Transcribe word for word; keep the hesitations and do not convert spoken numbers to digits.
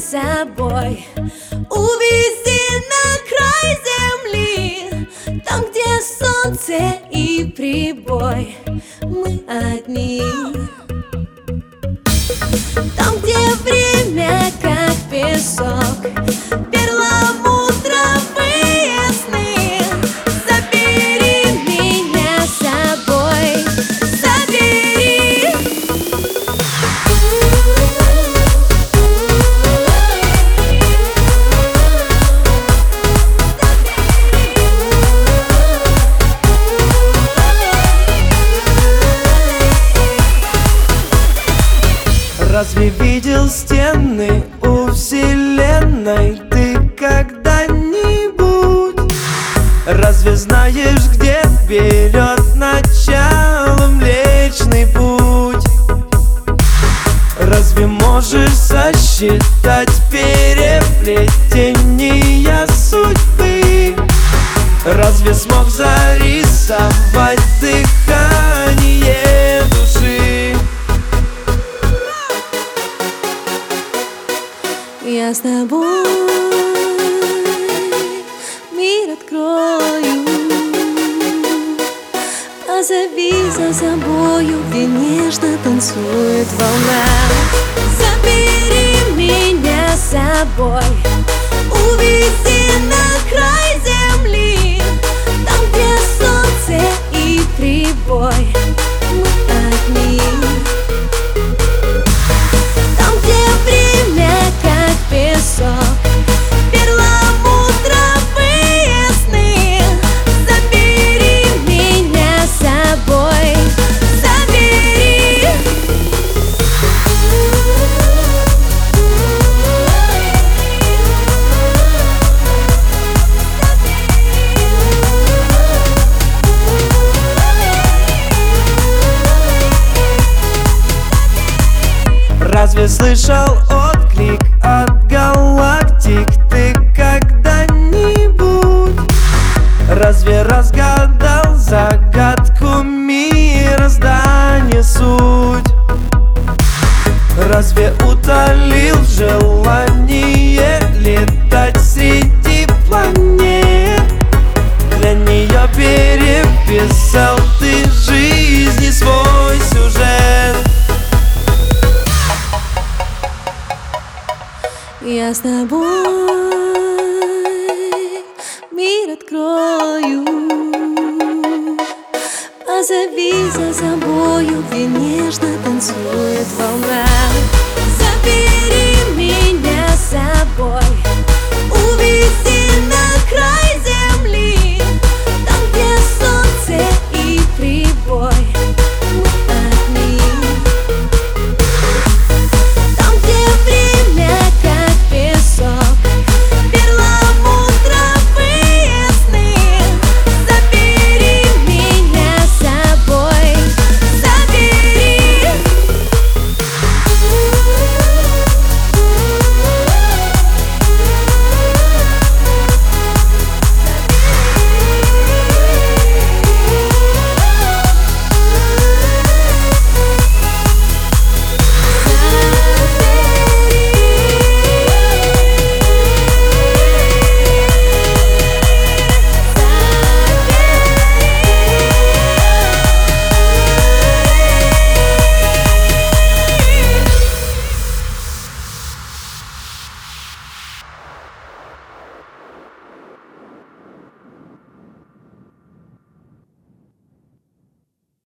с собой, увези на край земли, там, где солнце и прибой. Мы одни, там, где время как песок, перламутровые сны. Забери меня с собой, забери. Разве видел стены у вселенной ты когда-нибудь? Разве знаешь, где берет начало Млечный Путь? Разве можешь сосчитать переплетения судьбы? Разве смог зарисовать дыхание души? Я с тобой мир открою, позови за собою, где нежно танцует волна. Забери меня с собой, увези на край земли, там, где солнце и прибой. Мы одни, там, где время как песок, перламутровые сны. Забери меня с собой, забери. Разве слышал отклик от галактик ты когда-нибудь? Разве разгадал загадку мироздания суть? Разве утолил желание летать среди планет? Для нее переписал ты жизни свой сюжет. Я с тобой мир открою, позови за собою, где нежно танцует волна. Забери меня с собой,